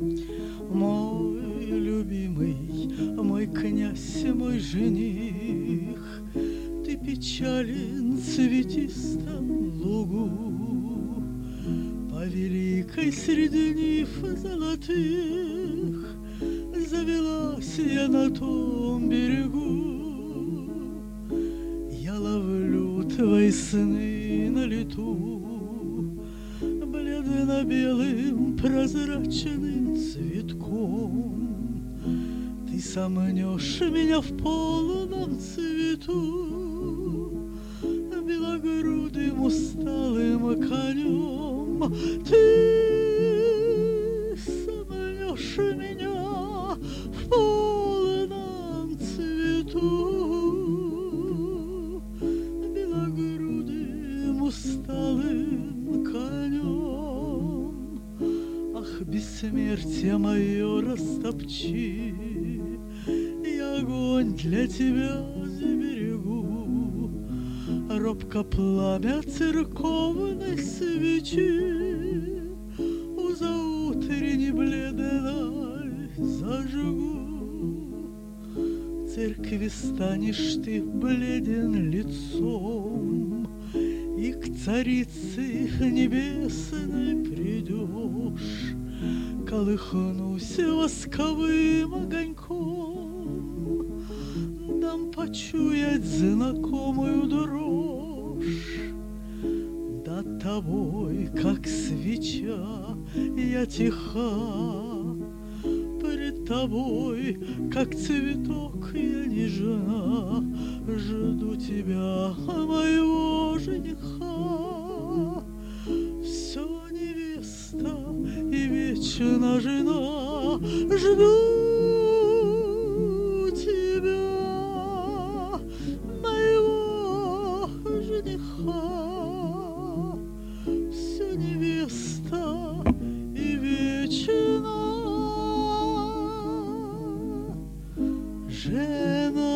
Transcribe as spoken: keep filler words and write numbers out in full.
Мой любимый, мой князь, мой жених, ты печален в цветистом лугу. По великой среди нив золотых завелась я на том берегу. Я ловлю твои сны на лету, бледно-белым прозрачным цветком. Ты сомнешь меня в полном цвету белогрудым усталым конем. Ты сомнешь меня в полном цвету белогрудым усталым конем. Ах, бессмертие мое растопчи, я огонь для тебя заберегу. Робко пламя церковной свечи у заутренней бледной зажгу. В церкви станешь ты бледен лицом, и к царице небесной придешь. Колыхнусь восковым огоньком, дам почуять знакомую дрожь. Над тобой, как свеча, я тиха, пред тобой, как цветок, я нежна. Жду тебя, моего жениха. Все невеста и вечна жена. Жду тебя, моего жениха. Все невеста и вечна жена.